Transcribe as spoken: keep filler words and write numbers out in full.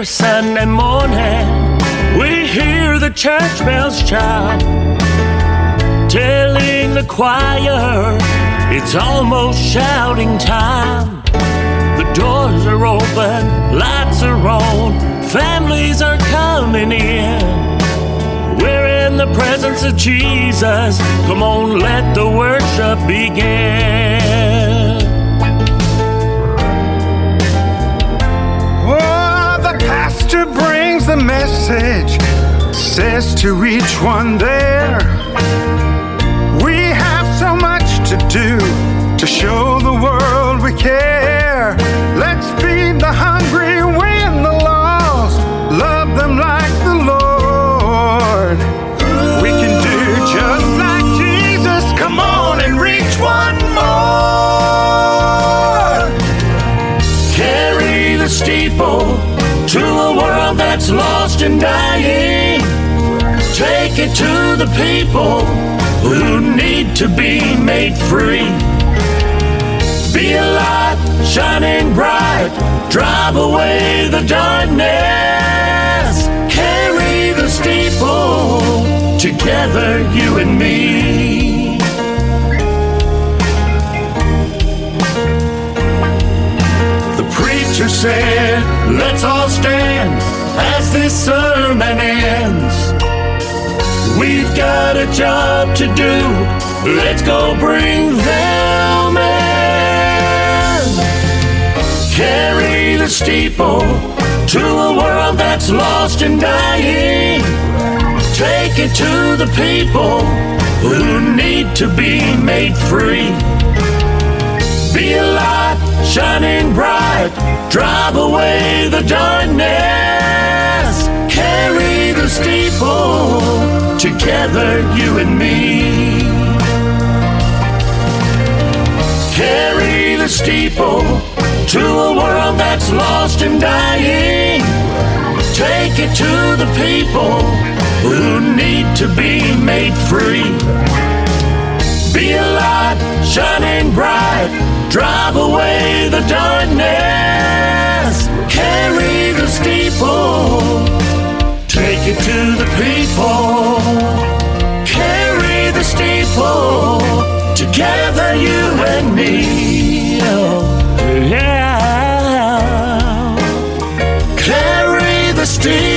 Sunday morning, we hear the church bells chime, telling the choir it's almost shouting time. The doors are open, lights are on, families are coming in. We're in the presence of Jesus. Come on, let the worship begin. Oh, the pastor brings the message, says to each one there, we have so much to do to show the world we care. Let's feed the hungry, win the lost, love them like the Lord. We can do just like Jesus. Come on and reach one more. Carry the steeple to a world that's lost and dying. Take it to the people who need to be made free. Be a light shining bright, drive away the darkness. Carry the steeple, together you and me. The preacher said, let's all stand as this sermon ends. We've got a job to do, let's go bring them in. Carry the steeple to a world that's lost and dying. Take it to the people who need to be made free. Be a light shining bright, drive away the darkness. Carry the steeple, together you and me. Carry the steeple to a world that's lost and dying. Take it to the people who need to be made free. Be a light shining bright, drive away the darkness. Carry the steeple, take it to the people. Carry the steeple, together you and me. Oh, yeah. Carry the steeple.